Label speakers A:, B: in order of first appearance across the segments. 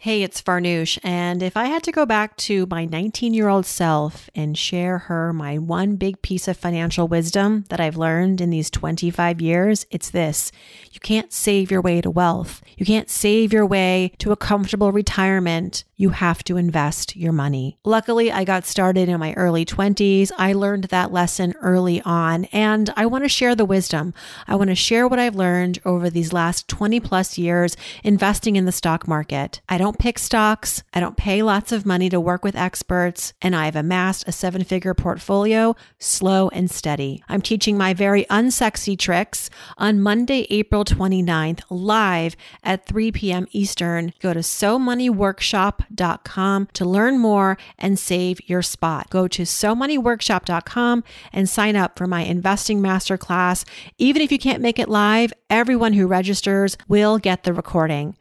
A: Hey, it's Farnoosh, and if I had to go back to my 19-year-old self and share her my one big piece of financial wisdom that I've learned in these 25 years, it's this. You can't save your way to wealth. You can't save your way to a comfortable retirement. You have to invest your money. Luckily, I got started in my early 20s. I learned that lesson early on, and I want to share the wisdom. I want to share what I've learned over these last 20 plus years investing in the stock market. I don't pick stocks. I don't pay lots of money to work with experts, and I've amassed a 7-figure portfolio slow and steady. I'm teaching my very unsexy tricks on Monday, April 29th, live at 3 p.m. Eastern. Go to SoMoneyWorkshop.com to learn more and save your spot. Go to SoMoneyWorkshop.com and sign up for my investing masterclass. Even if you can't make it live, everyone who registers will get the recording.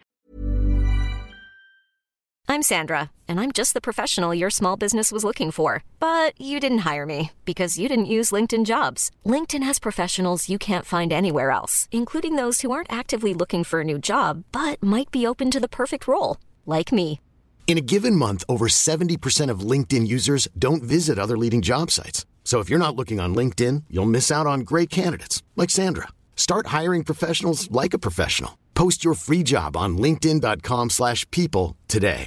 B: I'm Sandra, and I'm just the professional your small business was looking for. But you didn't hire me because you didn't use LinkedIn Jobs. LinkedIn has professionals you can't find anywhere else, including those who aren't actively looking for a new job, but might be open to the perfect role, like me.
C: In a given month, over 70% of LinkedIn users don't visit other leading job sites. So if you're not looking on LinkedIn, you'll miss out on great candidates like Sandra. Start hiring professionals like a professional. Post your free job on linkedin.com/people today.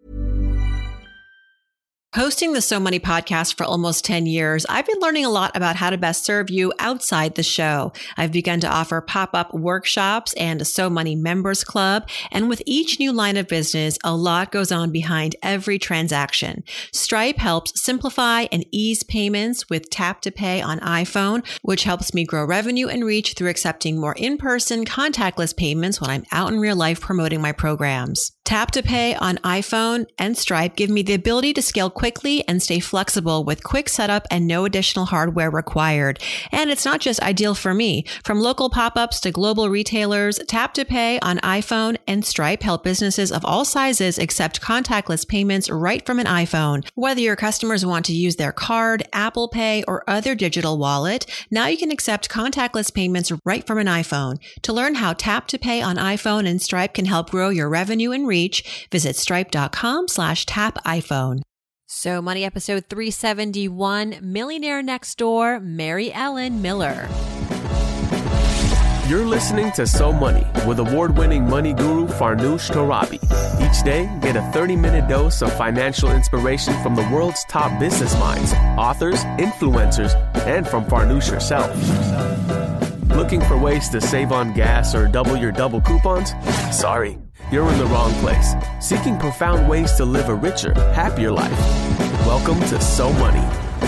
A: Hosting the So Money podcast for almost 10 years, I've been learning a lot about how to best serve you outside the show. I've begun to offer pop-up workshops and a So Money members club. And with each new line of business, a lot goes on behind every transaction. Stripe helps simplify and ease payments with Tap to Pay on iPhone, which helps me grow revenue and reach through accepting more in-person contactless payments when I'm out in real life promoting my programs. Tap to Pay on iPhone and Stripe give me the ability to scale quickly and stay flexible with quick setup and no additional hardware required. And it's not just ideal for me. From local pop-ups to global retailers, Tap to Pay on iPhone and Stripe help businesses of all sizes accept contactless payments right from an iPhone. Whether your customers want to use their card, Apple Pay, or other digital wallet, now you can accept contactless payments right from an iPhone. To learn how Tap to Pay on iPhone and Stripe can help grow your revenue and reach, visit stripe.com/tap iPhone. So Money episode 371, Millionaire Next Door, Mary Ellen Miller.
D: You're listening to So Money with award-winning money guru Farnoosh Torabi. Each day, get a 30-minute dose of financial inspiration from the world's top business minds, authors, influencers, and from Farnoosh herself. Looking for ways to save on gas or double your double coupons? Sorry, you're in the wrong place. Seeking profound ways to live a richer, happier life. Welcome to So Money.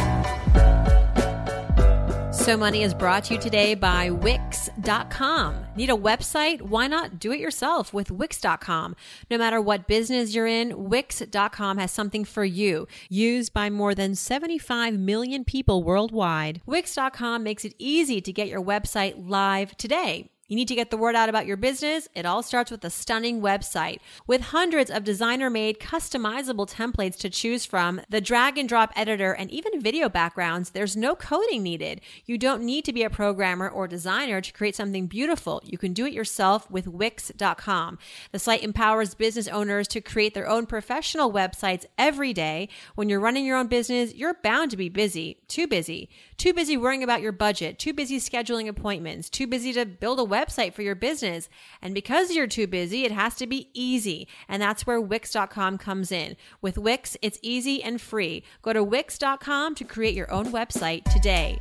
A: So Money is brought to you today by Wix.com. Need a website? Why not do it yourself with Wix.com? No matter what business you're in, Wix.com has something for you. Used by more than 75 million people worldwide, Wix.com makes it easy to get your website live today. You need to get the word out about your business? It all starts with a stunning website. With hundreds of designer-made, customizable templates to choose from, the drag-and-drop editor, and even video backgrounds, there's no coding needed. You don't need to be a programmer or designer to create something beautiful. You can do it yourself with Wix.com. The site empowers business owners to create their own professional websites every day. When you're running your own business, you're bound to be busy. Too busy. Too busy worrying about your budget. Too busy scheduling appointments. Too busy to build a website for your business. And because you're too busy, it has to be easy. And that's where Wix.com comes in. With Wix, it's easy and free. Go to Wix.com to create your own website today.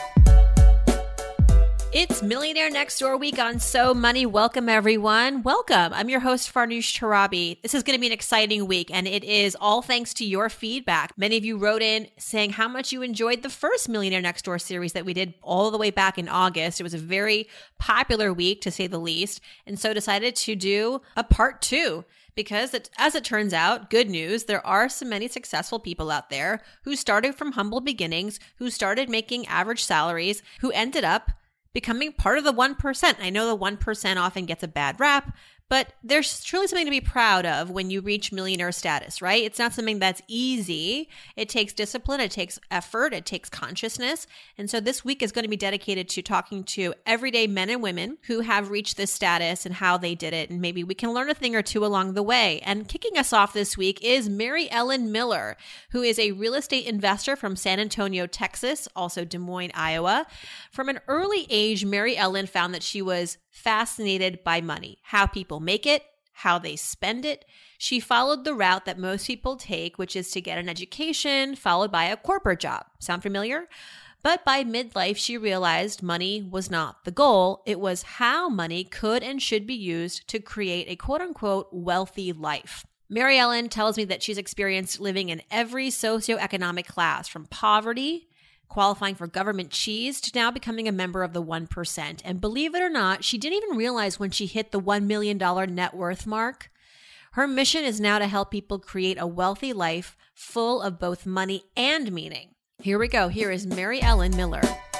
A: It's Millionaire Next Door week on So Money. Welcome, everyone. Welcome. I'm your host, Farnoosh Torabi. This is going to be an exciting week, and it is all thanks to your feedback. Many of you wrote in saying how much you enjoyed the first Millionaire Next Door series that we did all the way back in August. It was a very popular week, to say the least, and so decided to do a part 2. Because as it turns out, good news, there are so many successful people out there who started from humble beginnings, who started making average salaries, who ended up becoming part of the 1%. I know the 1% often gets a bad rap, But there's truly something to be proud of when you reach millionaire status, right? It's not something that's easy. It takes discipline, it takes effort, it takes consciousness. And so this week is going to be dedicated to talking to everyday men and women who have reached this status and how they did it. And maybe we can learn a thing or two along the way. And kicking us off this week is Mary Ellen Miller, who is a real estate investor from San Antonio, Texas, also Des Moines, Iowa. From an early age, Mary Ellen found that she was fascinated by money, how people make it, how they spend it. She followed the route that most people take, which is to get an education followed by a corporate job. Sound familiar? But by midlife, she realized money was not the goal. It was how money could and should be used to create a quote unquote wealthy life. Mary Ellen tells me that she's experienced living in every socioeconomic class, from poverty, qualifying for government cheese, to now becoming a member of the 1%. And believe it or not, she didn't even realize when she hit the $1 million net worth mark. Her mission is now to help people create a wealthy life full of both money and meaning. Here we go. Here is Mary Ellen Miller.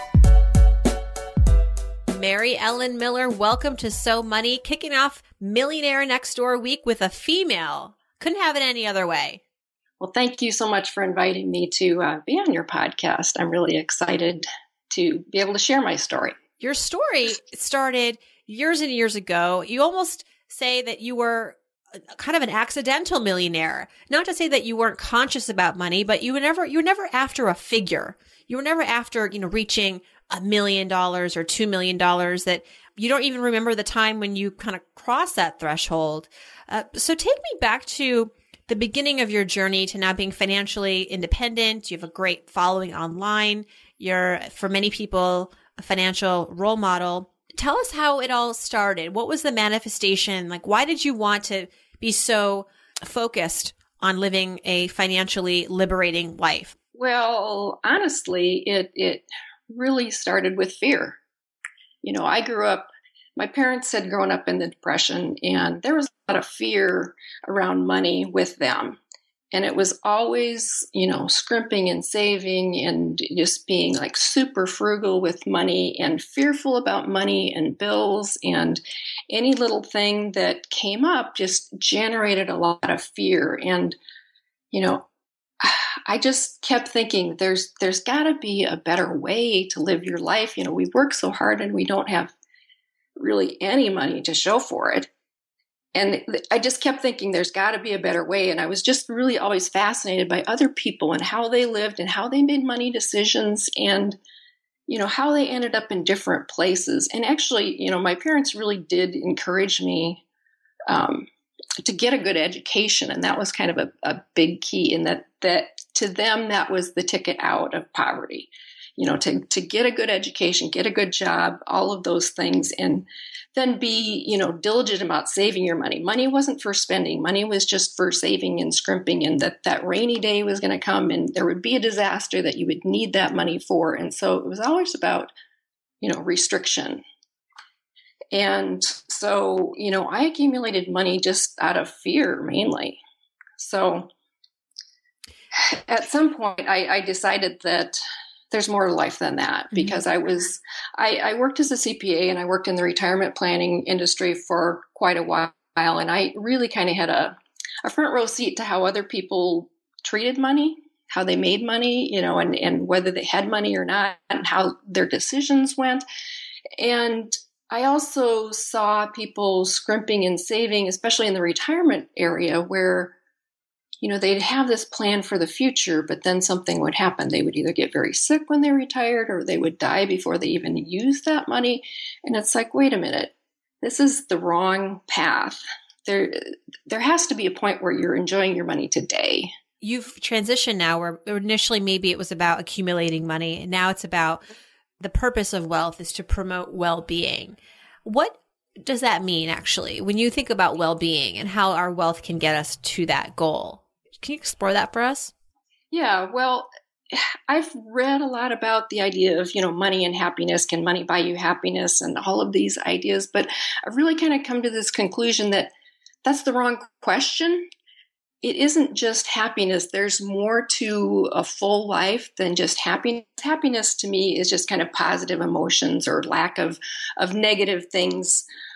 A: Mary Ellen Miller, welcome to So Money, kicking off Millionaire Next Door Week with a female. Couldn't have it any other way.
E: Well, thank you so much for inviting me to be on your podcast. I'm really excited to be able to share my story.
A: Your story started years and years ago. You almost say that you were kind of an accidental millionaire. Not to say that you weren't conscious about money, but you were never after a figure. You were never after, reaching $1 million or $2 million, that you don't even remember the time when you kind of crossed that threshold. So take me back to the beginning of your journey to now being financially independent. You have a great following online. You're, for many people, a financial role model. Tell us how it all started. What was the manifestation? Like, why did you want to be so focused on living a financially liberating life?
E: Well, honestly, it really started with fear. I grew up, my parents had grown up in the Depression, and there was a lot of fear around money with them. And it was always, scrimping and saving and just being like super frugal with money and fearful about money and bills, and any little thing that came up just generated a lot of fear. And, I just kept thinking there's got to be a better way to live your life. We work so hard and we don't have really any money to show for it. And I just kept thinking there's got to be a better way. And I was just really always fascinated by other people and how they lived and how they made money decisions, and, how they ended up in different places. And actually, my parents really did encourage me to get a good education. And that was kind of a big key, in that to them, that was the ticket out of poverty. To get a good education, get a good job, all of those things, and then be, diligent about saving your money. Money wasn't for spending. Money was just for saving and scrimping, and that rainy day was going to come and there would be a disaster that you would need that money for. And so it was always about, restriction. And so, I accumulated money just out of fear mainly. So at some point I decided that there's more to life than that, because I worked as a CPA, and I worked in the retirement planning industry for quite a while. And I really kind of had a front row seat to how other people treated money, how they made money, and whether they had money or not, and how their decisions went. And I also saw people scrimping and saving, especially in the retirement area, where they'd have this plan for the future, but then something would happen. They would either get very sick when they retired, or they would die before they even used that money. And it's like, wait a minute, this is the wrong path. There has to be a point where you're enjoying your money today.
A: You've transitioned now, where initially maybe it was about accumulating money, and now it's about the purpose of wealth is to promote well-being. What does that mean, actually, when you think about well-being and how our wealth can get us to that goal? Can you explore that for us?
E: Yeah, well, I've read a lot about the idea of, money and happiness. Can money buy you happiness, and all of these ideas? But I've really kind of come to this conclusion that that's the wrong question. It isn't just happiness. There's more to a full life than just happiness. Happiness to me is just kind of positive emotions or lack of negative things.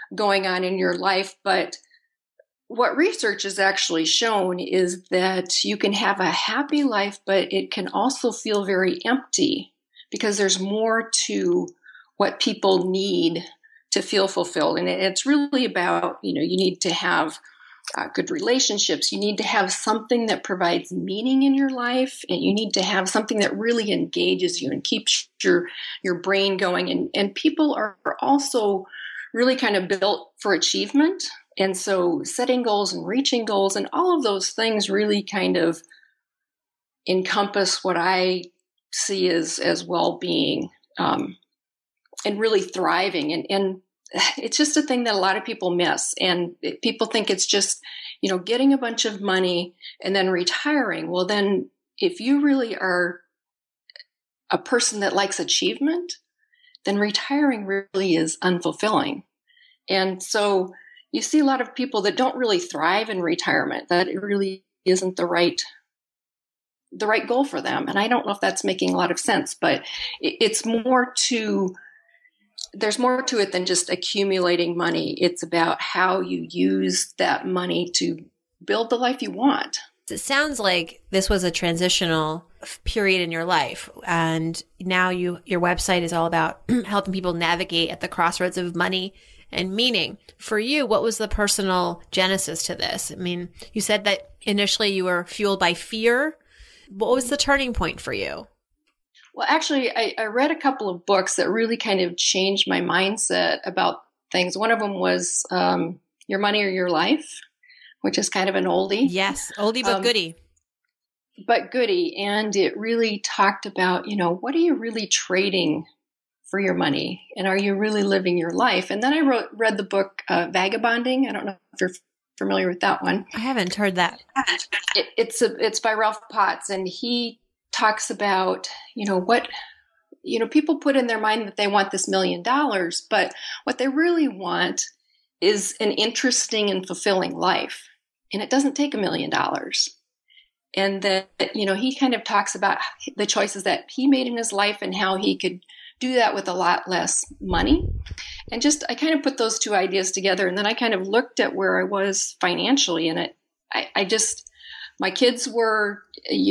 E: going on in your life. But what research has actually shown is that you can have a happy life, but it can also feel very empty because there's more to what people need to feel fulfilled. And it's really about, you need to have good relationships. You need to have something that provides meaning in your life, and you need to have something that really engages you and keeps your brain going. And people are also really kind of built for achievement. And so setting goals and reaching goals and all of those things really kind of encompass what I see as well-being and really thriving. And it's just a thing that a lot of people miss. And people think it's just, getting a bunch of money and then retiring. Well, then if you really are a person that likes achievement, then retiring really is unfulfilling. And so you see a lot of people that don't really thrive in retirement, that it really isn't the right goal for them. And I don't know if that's making a lot of sense, but there's more to it than just accumulating money. It's about how you use that money to build the life you want.
A: It sounds like this was a transitional period in your life. And now your website is all about helping people navigate at the crossroads of money and meaning. For you, what was the personal genesis to this? I mean, you said that initially you were fueled by fear. What was the turning point for you?
E: Well, actually, I read a couple of books that really kind of changed my mindset about things. One of them was Your Money or Your Life, which is kind of an oldie.
A: Yes, oldie but goodie.
E: But goodie. And it really talked about, what are you really trading for your money? And are you really living your life? And then I read the book Vagabonding. I don't know if you're familiar with that one.
A: I haven't heard that.
E: It's by Ralph Potts, and he talks about, what, people put in their mind that they want this $1 million, but what they really want is an interesting and fulfilling life. And it doesn't take $1 million. And that, he kind of talks about the choices that he made in his life and how he could do that with a lot less money. And I kind of put those two ideas together. And then I kind of looked at where I was financially, and my kids were,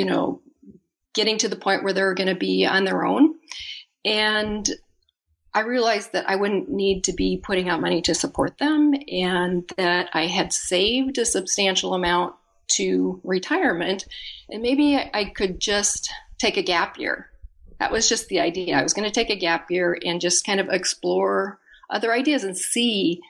E: getting to the point where they're going to be on their own. And I realized that I wouldn't need to be putting out money to support them, and that I had saved a substantial amount to retirement, and maybe I could just take a gap year. That was just the idea. I was going to take a gap year and just kind of explore other ideas and see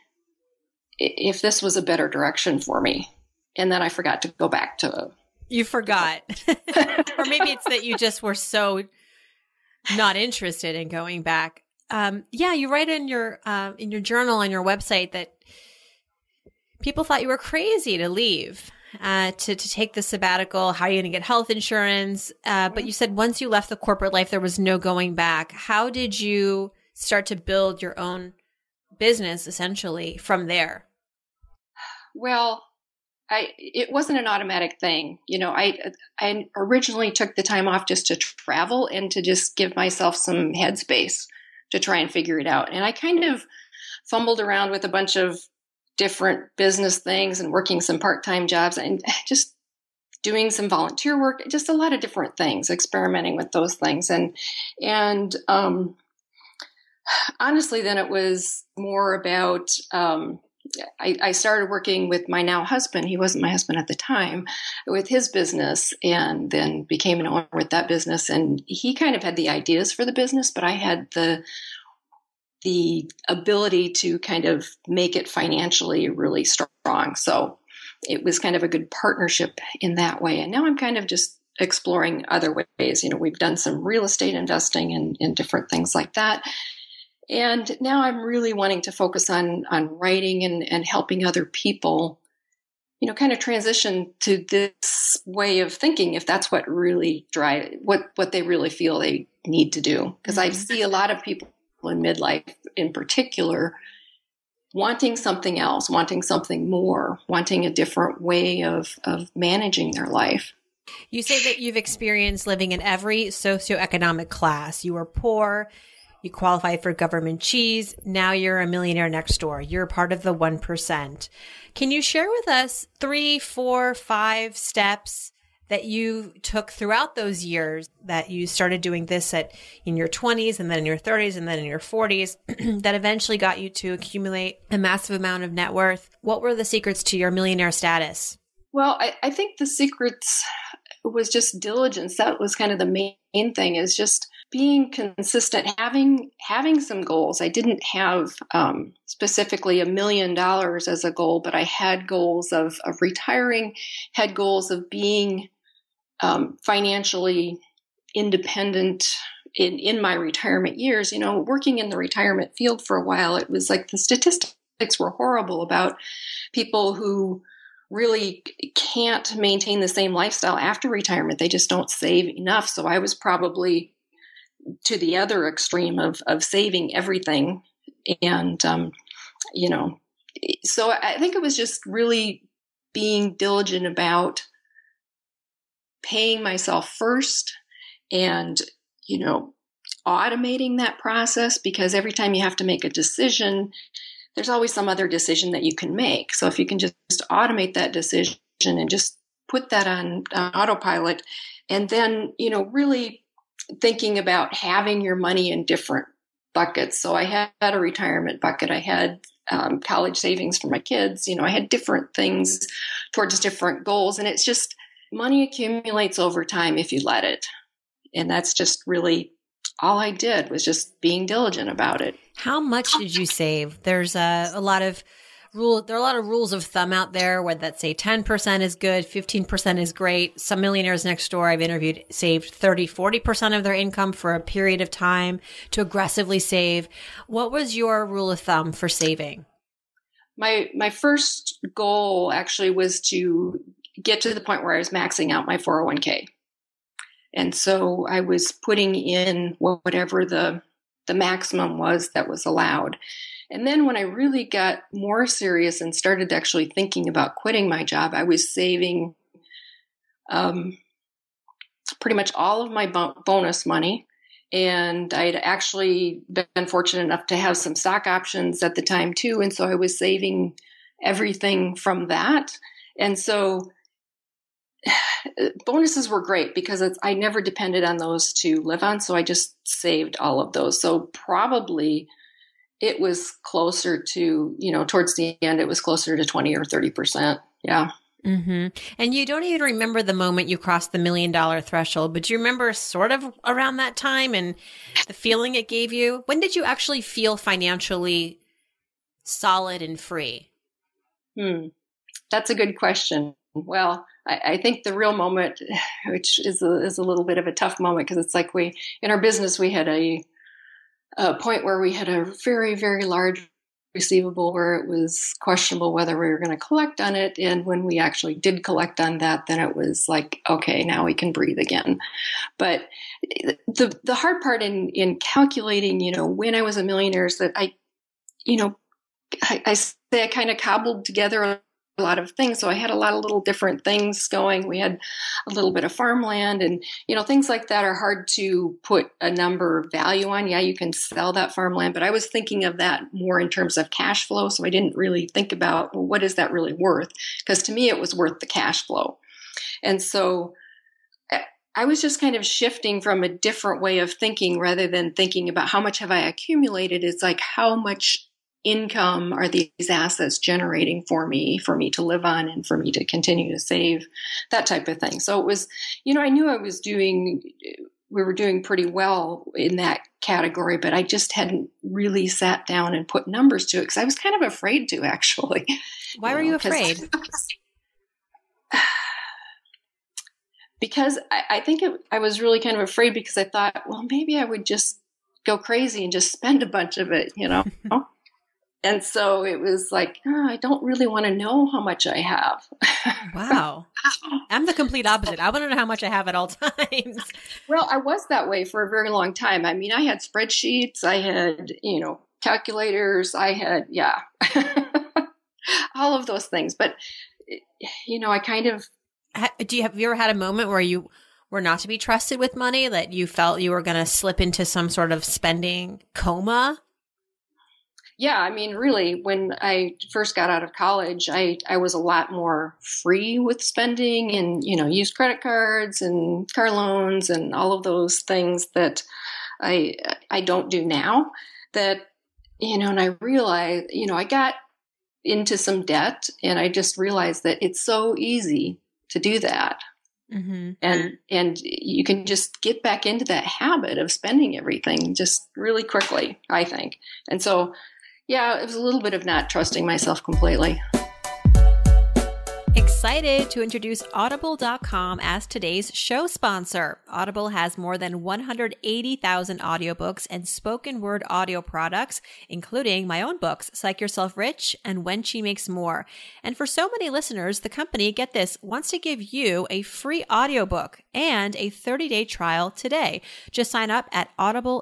E: if this was a better direction for me. And then I forgot to go back to
A: You forgot. Or maybe it's that you just were so not interested in going back. You write in your journal on your website that people thought you were crazy to leave, to take the sabbatical. How are you going to get health insurance? But you said once you left the corporate life, there was no going back. How did you start to build your own business essentially from there?
E: Well, it wasn't an automatic thing. I originally took the time off just to travel and to just give myself some headspace to try and figure it out. And I kind of fumbled around with a bunch of different business things and working some part-time jobs and just doing some volunteer work, just a lot of different things, experimenting with those things. And honestly, then it was more about, I started working with my now husband. He wasn't my husband at the time, with his business, and then became an owner with that business. And he kind of had the ideas for the business, but I had the ability to kind of make it financially really strong. So it was kind of a good partnership in that way. And now I'm kind of just exploring other ways. We've done some real estate investing and different things like that. And now I'm really wanting to focus on writing and helping other people, kind of transition to this way of thinking, if that's what really what they really feel they need to do. Because I see a lot of people in midlife in particular wanting something else, wanting something more, wanting a different way of managing their life.
A: You say that you've experienced living in every socioeconomic class. You were poor, You qualified for government cheese. Now you're a millionaire next door. You're part of the 1%. Can you share with us 3, 4, 5 steps that you took throughout those years that you started doing this in your 20s and then in your 30s and then in your 40s that eventually got you to accumulate a massive amount of net worth? What were the secrets to your millionaire status?
E: Well, I think the secrets was just diligence. That was kind of the main thing, is just being consistent, having some goals. I didn't have specifically $1 million as a goal, but I had goals of retiring, had goals of being financially independent in my retirement years. Working in the retirement field for a while, it was like the statistics were horrible about people who really can't maintain the same lifestyle after retirement. They just don't save enough. So I was probably to the other extreme of saving everything. And, so I think it was just really being diligent about paying myself first and, automating that process, because every time you have to make a decision, there's always some other decision that you can make. So if you can just automate that decision and just put that on autopilot, and then, really thinking about having your money in different buckets. So I had a retirement bucket. I had college savings for my kids. I had different things towards different goals. And it's just, money accumulates over time if you let it. And that's just really all I did, was just being diligent about it.
A: How much did you save? There's a lot of rules of thumb out there where that say 10% is good, 15% is great. Some millionaires next door I've interviewed saved 30, 40% of their income for a period of time to aggressively save. What was your rule of thumb for saving?
E: My first goal actually was to get to the point where I was maxing out my 401k. And so I was putting in whatever the maximum was that was allowed. And then when I really got more serious and started actually thinking about quitting my job, I was saving pretty much all of my bonus money. And I'd actually been fortunate enough to have some stock options at the time too. And so I was saving everything from that. And so bonuses were great because I never depended on those to live on. So I just saved all of those. So probably it was closer to, towards the end, it was closer to 20 or 30%. Yeah.
A: Mm-hmm. And you don't even remember the moment you crossed the $1 million threshold, but do you remember sort of around that time and the feeling it gave you? When did you actually feel financially solid and free?
E: That's a good question. Well, I think the real moment, which is a little bit of a tough moment, because it's like in our business, we had a point where we had a very, very large receivable where it was questionable whether we were going to collect on it. And when we actually did collect on that, then it was like, okay, now we can breathe again. But the hard part in calculating, when I was a millionaire is that I say I kind of cobbled together a lot of things. So I had a lot of little different things going. We had a little bit of farmland and, things like that are hard to put a number value on. Yeah, you can sell that farmland, but I was thinking of that more in terms of cash flow. So I didn't really think about, well, what is that really worth? Because to me, it was worth the cash flow. And so I was just kind of shifting from a different way of thinking rather than thinking about how much have I accumulated. It's like, how much income are these assets generating for me to live on and for me to continue to save, that type of thing. So it was, I knew we were doing pretty well in that category, but I just hadn't really sat down and put numbers to it because I was kind of afraid to, actually.
A: Why were you afraid?
E: Because I think I was really kind of afraid because I thought, well, maybe I would just go crazy and just spend a bunch of it, And so it was like, I don't really want to know how much I have.
A: Wow. I'm the complete opposite. I want to know how much I have at all times.
E: Well, I was that way for a very long time. I mean, I had spreadsheets, I had, calculators, I had, all of those things. But, I kind of.
A: Have you ever had a moment where you were not to be trusted with money, that you felt you were going to slip into some sort of spending coma?
E: Yeah, I mean, really, when I first got out of college, I was a lot more free with spending and, used credit cards and car loans and all of those things that I don't do now. That, and I realized, I got into some debt and I just realized that it's so easy to do that. Mm-hmm. And you can just get back into that habit of spending everything just really quickly, I think. And so, yeah, it was a little bit of not trusting myself completely.
A: Excited to introduce Audible.com as today's show sponsor. Audible has more than 180,000 audiobooks and spoken word audio products, including my own books, Psych Yourself Rich and When She Makes More. And for so many listeners, the company, get this, wants to give you a free audiobook and a 30-day trial today. Just sign up at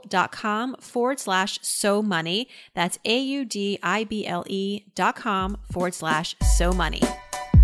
A: audible.com/SoMoney. That's audible.com/SoMoney.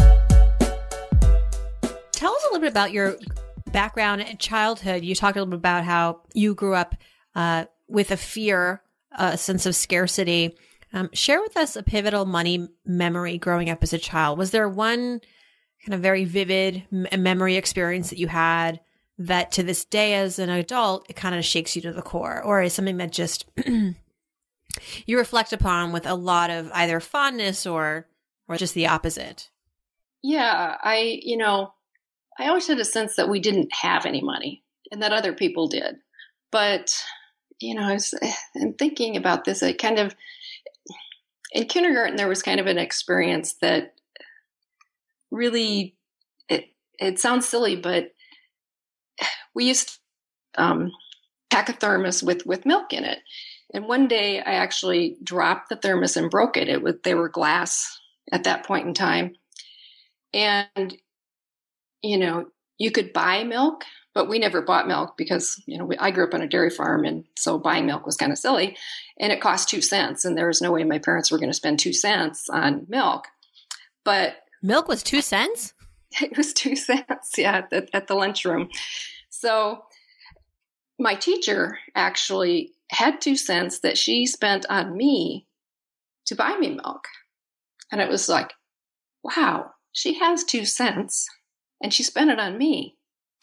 A: Tell us a little bit about your background and childhood. You talked a little bit about how you grew up with a fear, a sense of scarcity. Share with us a pivotal money memory growing up as a child. Was there one kind of very vivid memory experience that you had that to this day as an adult, it kind of shakes you to the core, or is something that just you reflect upon with a lot of either fondness or just the opposite?
E: Yeah, I always had a sense that we didn't have any money and that other people did. But, I was thinking about this, I kind of, in kindergarten, there was kind of an experience that really, it sounds silly, but we used to pack a thermos with milk in it. And one day I actually dropped the thermos and broke it. They were glass at that point in time. And you could buy milk, but we never bought milk because, I grew up on a dairy farm. And so buying milk was kind of silly, and it cost 2 cents. And there was no way my parents were going to spend 2 cents on milk. But
A: milk was 2 cents?
E: It was 2 cents. Yeah. At the lunchroom. So my teacher actually had 2 cents that she spent on me to buy me milk. And it was like, wow, she has 2 cents. And she spent it on me.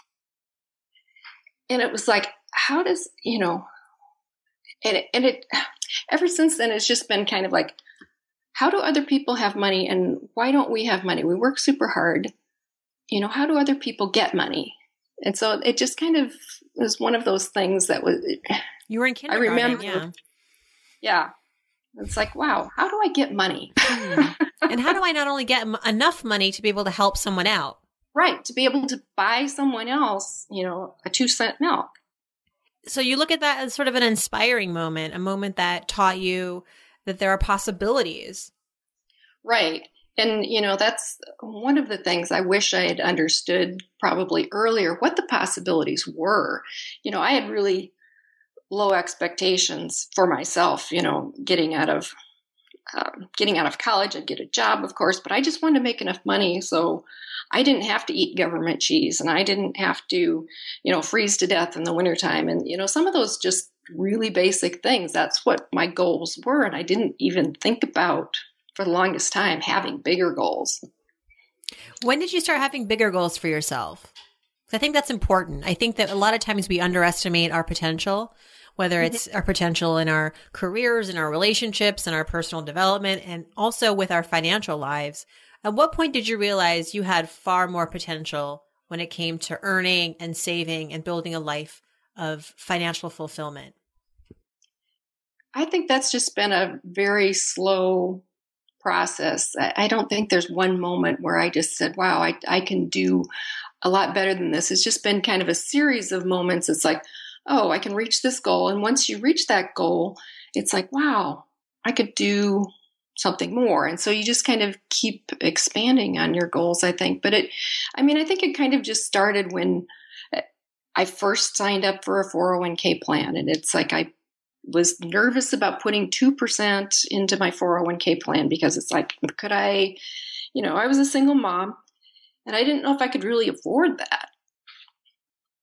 E: And it was like, how does, and it, ever since then, it's just been kind of like, how do other people have money and why don't we have money? We work super hard. How do other people get money? And so it just kind of was one of those things that was.
A: You were in kindergarten,
E: I remember. Yeah. It's like, wow, how do I get money?
A: And how do I not only get enough money to be able to help someone out?
E: Right. To be able to buy someone else, a 2 cent milk.
A: So you look at that as sort of an inspiring moment, a moment that taught you that there are possibilities.
E: Right. And, that's one of the things I wish I had understood probably earlier, what the possibilities were. I had really low expectations for myself, getting out of college. I'd get a job, of course, but I just wanted to make enough money so I didn't have to eat government cheese and I didn't have to, freeze to death in the wintertime. And, some of those just really basic things, that's what my goals were. And I didn't even think about, for the longest time, having bigger goals.
A: When did you start having bigger goals for yourself? I think that's important. I think that a lot of times we underestimate our potential, whether it's our potential in our careers, in our relationships, in our personal development, and also with our financial lives. At what point did you realize you had far more potential when it came to earning and saving and building a life of financial fulfillment?
E: I think that's just been a very slow process. I don't think there's one moment where I just said, wow, I can do a lot better than this. It's just been kind of a series of moments. It's like, oh, I can reach this goal. And once you reach that goal, it's like, wow, I could do something more. And so you just kind of keep expanding on your goals, I think. But I think it kind of just started when I first signed up for a 401k plan. And it's like, I was nervous about putting 2% into my 401k plan because it's like, could I, I was a single mom and I didn't know if I could really afford that.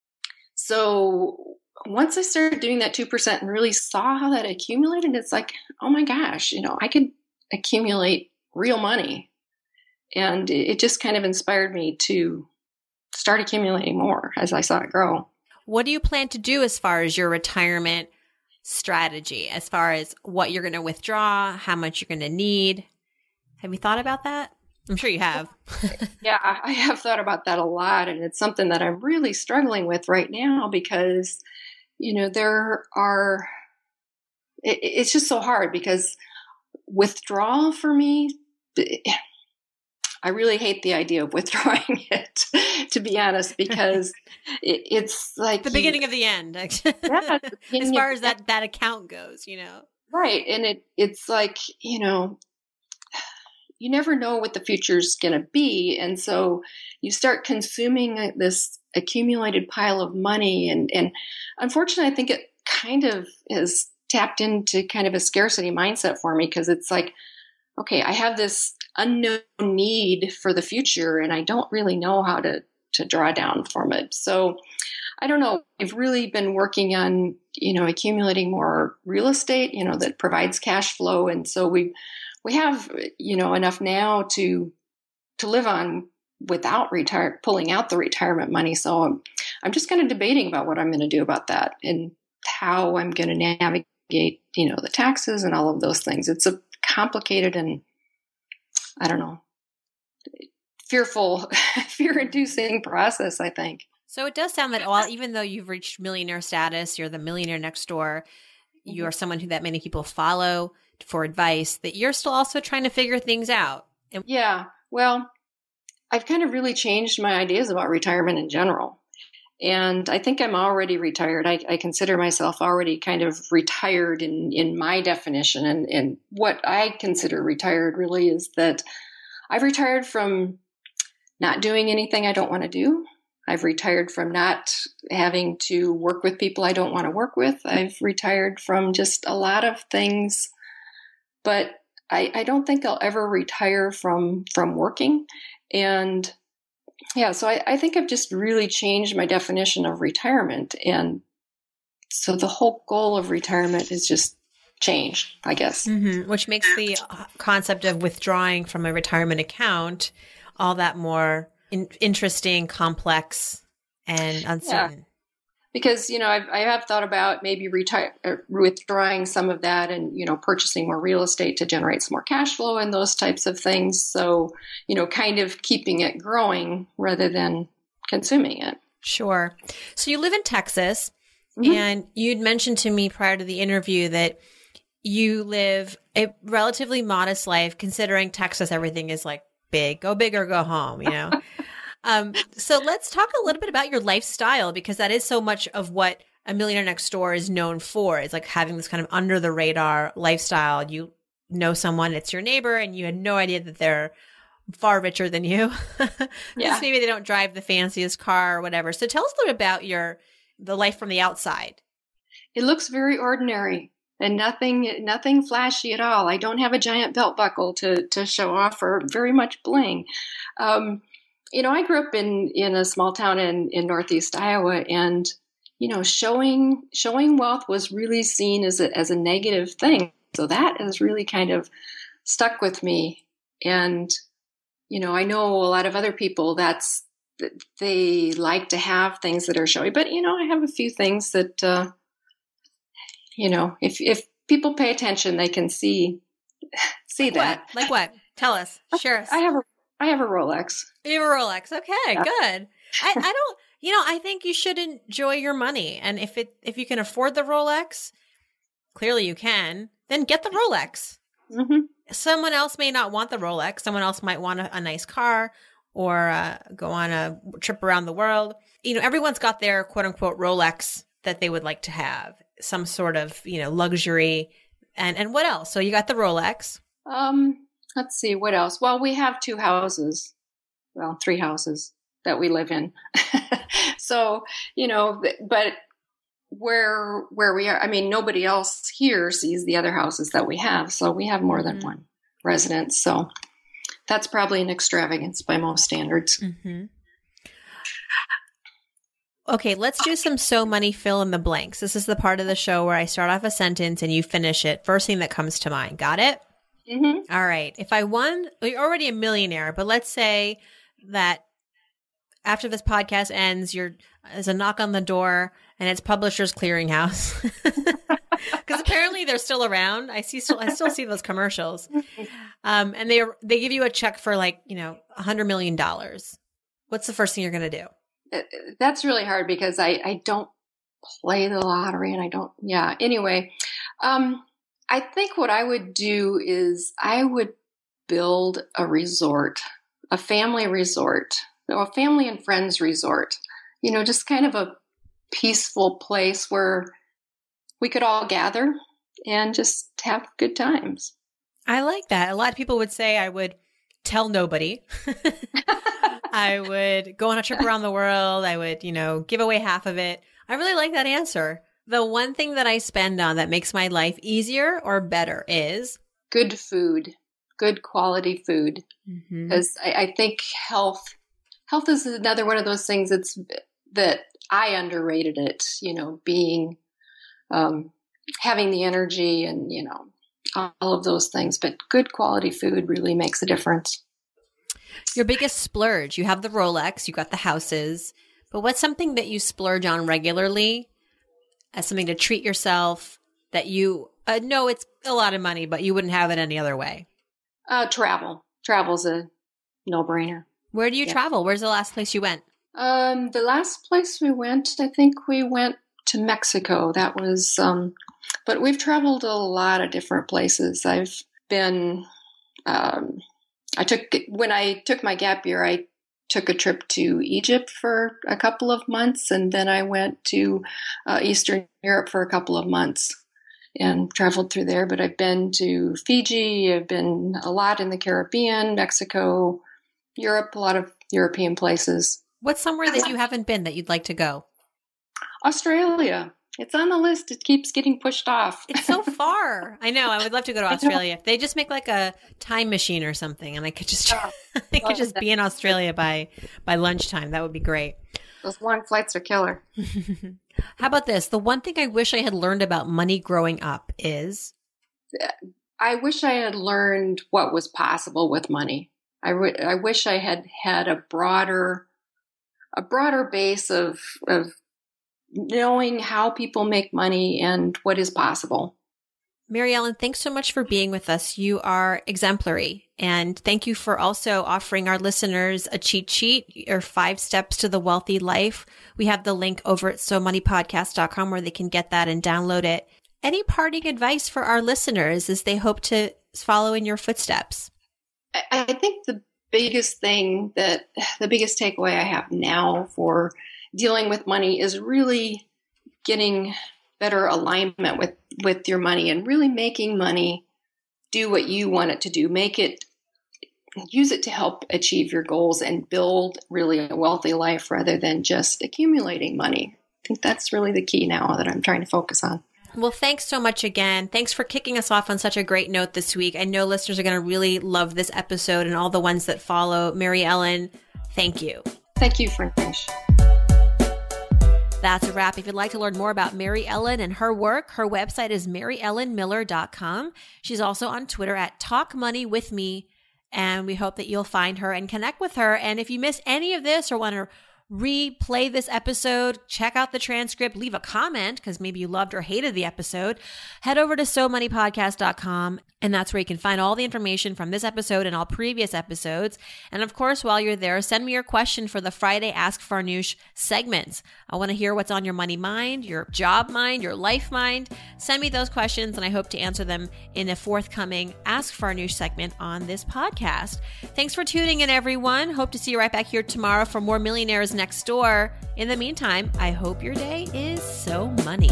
E: So once I started doing that 2% and really saw how that accumulated, it's like, oh my gosh, I could accumulate real money. And it just kind of inspired me to start accumulating more as I saw it grow.
A: What do you plan to do as far as your retirement strategy, as far as what you're going to withdraw, how much you're going to need? Have you thought about that? I'm sure you have.
E: Yeah, I have thought about that a lot. And it's something that I'm really struggling with right now because, it's just so hard because withdrawal for me, I really hate the idea of withdrawing it, to be honest, because it's like
A: the beginning of the end.
E: Yeah,
A: as far as that account goes,
E: Right. And it's like, you never know what the future's going to be. And so you start consuming this accumulated pile of money. And unfortunately, I think it kind of is tapped into kind of a scarcity mindset for me because it's like, okay, I have this unknown need for the future and I don't really know how to draw down from it. So I don't know. We've really been working on, accumulating more real estate, that provides cash flow. And so we have, enough now to live on without pulling out the retirement money. So I'm just kind of debating about what I'm going to do about that and how I'm going to navigate, the taxes and all of those things. It's a complicated and I don't know, fear-inducing process, I think.
A: So it does sound that even though you've reached millionaire status, you're the millionaire next door, you're someone that many people follow for advice, that you're still also trying to figure things out.
E: Yeah. Well, I've kind of really changed my ideas about retirement in general. And I think I'm already retired. I consider myself already kind of retired in my definition. And what I consider retired really is that I've retired from not doing anything I don't want to do. I've retired from not having to work with people I don't want to work with. I've retired from just a lot of things, but I don't think I'll ever retire from working. And yeah, so I think I've just really changed my definition of retirement. And so the whole goal of retirement is just changed, I guess.
A: Mm-hmm. Which makes the concept of withdrawing from a retirement account all that more interesting, complex, and uncertain.
E: Yeah. Because, I have thought about maybe withdrawing some of that and, purchasing more real estate to generate some more cash flow and those types of things. So, kind of keeping it growing rather than consuming it.
A: Sure. So you live in Texas, and you'd mentioned to me prior to the interview that you live a relatively modest life, considering Texas, everything is like big, go big or go home, So let's talk a little bit about your lifestyle, because that is so much of what A Millionaire Next Door is known for. It's like having this kind of under the radar lifestyle. You know someone, it's your neighbor, and you had no idea that they're far richer than you.
E: Yeah.
A: Maybe they don't drive the fanciest car or whatever. So tell us a little bit about the life from the outside.
E: It looks very ordinary and nothing flashy at all. I don't have a giant belt buckle to show off or very much bling. I grew up in a small town in Northeast Iowa, and, showing wealth was really seen as a negative thing. So that has really kind of stuck with me. And, I know a lot of other people they like to have things that are showy, but, I have a few things that, if people pay attention, they can see that.
A: What? Like what? Tell us. Share us.
E: I have a Rolex.
A: You have a Rolex. Okay,
E: Yeah.
A: good. I don't, I think you should enjoy your money. And if you can afford the Rolex, clearly you can, then get the Rolex.
E: Mm-hmm.
A: Someone else may not want the Rolex. Someone else might want a nice car or go on a trip around the world. Everyone's got their quote unquote Rolex that they would like to have, some sort of, luxury. And what else? So you got the Rolex.
E: Let's see, what else? Well, we have 3 houses that we live in. So, but where we are, nobody else here sees the other houses that we have. So we have more than one residence. So that's probably an extravagance by most standards.
A: Mm-hmm. Okay, let's do some So Money fill in the blanks. This is the part of the show where I start off a sentence and you finish it. First thing that comes to mind. Got it?
E: Mm-hmm.
A: All right. If I won, you're already a millionaire, but let's say that after this podcast ends, there's a knock on the door and it's Publishers Clearinghouse. Because apparently they're still around. I still see those commercials. And they give you a check for like, $100 million. What's the first thing you're going to do?
E: That's really hard because I don't play the lottery and I don't, yeah. Anyway, I think what I would do is I would build a resort, a family resort, or a family and friends resort, just kind of a peaceful place where we could all gather and just have good times.
A: I like that. A lot of people would say I would tell nobody. I would go on a trip around the world. I would, give away half of it. I really like that answer. The one thing that I spend on that makes my life easier or better is
E: good food, good quality food. Because I think health is another one of those things that I underrated it, being, having the energy and, all of those things. But good quality food really makes a difference.
A: Your biggest splurge, you have the Rolex, you got the houses, but what's something that you splurge on regularly as something to treat yourself that you know it's a lot of money, but you wouldn't have it any other way? Travel's a no-brainer. Where do you travel? Where's the last place you went?
E: The last place we went, I think we went to Mexico. That was, but we've traveled a lot of different places. I've been, when I took my gap year, I took a trip to Egypt for a couple of months, and then I went to Eastern Europe for a couple of months and traveled through there. But I've been to Fiji, I've been a lot in the Caribbean, Mexico, Europe, a lot of European places.
A: What's somewhere that you haven't been that you'd like to go?
E: Australia. It's on the list. It keeps getting pushed off.
A: It's so far. I know. I would love to go to Australia. If they just make like a time machine or something and I could just be in Australia by lunchtime. That would be great.
E: Those long flights are killer.
A: How about this? The one thing I wish I had learned about money growing up is?
E: I wish I had learned what was possible with money. I wish I had a broader base of knowing how people make money and what is possible.
A: Mary Ellen, thanks so much for being with us. You are exemplary. And thank you for also offering our listeners a cheat sheet, your 5 steps to the wealthy life. We have the link over at SoMoneyPodcast.com where they can get that and download it. Any parting advice for our listeners as they hope to follow in your footsteps?
E: I think the biggest takeaway I have now for dealing with money is really getting better alignment with your money and really making money do what you want it to do. Use it to help achieve your goals and build really a wealthy life rather than just accumulating money. I think that's really the key now that I'm trying to focus on.
A: Well, thanks so much again. Thanks for kicking us off on such a great note this week. I know listeners are going to really love this episode and all the ones that follow. Mary Ellen, thank you.
E: Thank you, Frankish.
A: That's a wrap. If you'd like to learn more about Mary Ellen and her work, her website is maryellenmiller.com. She's also on Twitter at TalkMoneyWithMe, and we hope that you'll find her and connect with her. And if you missed any of this or want to replay this episode, check out the transcript, leave a comment because maybe you loved or hated the episode, head over to SoMoneyPodcast.com, and that's where you can find all the information from this episode and all previous episodes. And of course, while you're there, send me your question for the Friday Ask Farnoosh segments. I want to hear what's on your money mind, your job mind, your life mind. Send me those questions, and I hope to answer them in a forthcoming Ask Farnoosh segment on this podcast. Thanks for tuning in, everyone. Hope to see you right back here tomorrow for more Millionaires Next Door. In the meantime, I hope your day is so money.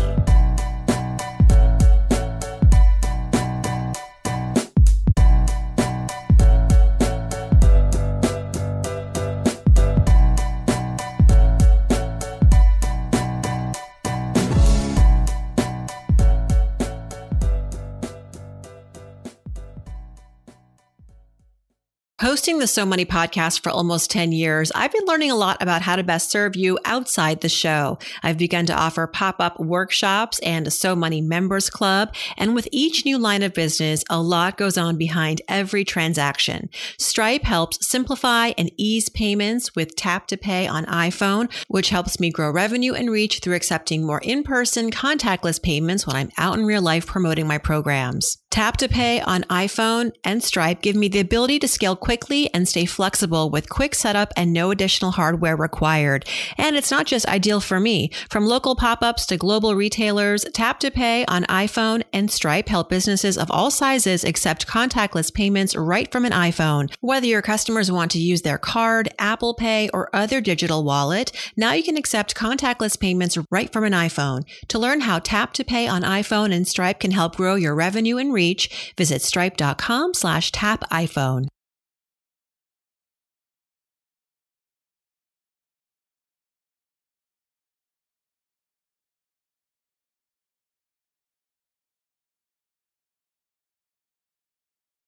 A: Hosting the So Money podcast for almost 10 years, I've been learning a lot about how to best serve you outside the show. I've begun to offer pop-up workshops and a So Money members club. And with each new line of business, a lot goes on behind every transaction. Stripe helps simplify and ease payments with Tap to Pay on iPhone, which helps me grow revenue and reach through accepting more in-person contactless payments when I'm out in real life promoting my programs. Tap to Pay on iPhone and Stripe give me the ability to scale quickly and stay flexible with quick setup and no additional hardware required. And it's not just ideal for me. From local pop-ups to global retailers, Tap to Pay on iPhone and Stripe help businesses of all sizes accept contactless payments right from an iPhone. Whether your customers want to use their card, Apple Pay, or other digital wallet, now you can accept contactless payments right from an iPhone. To learn how Tap to Pay on iPhone and Stripe can help grow your revenue and reach, visit stripe.com/tapiphone.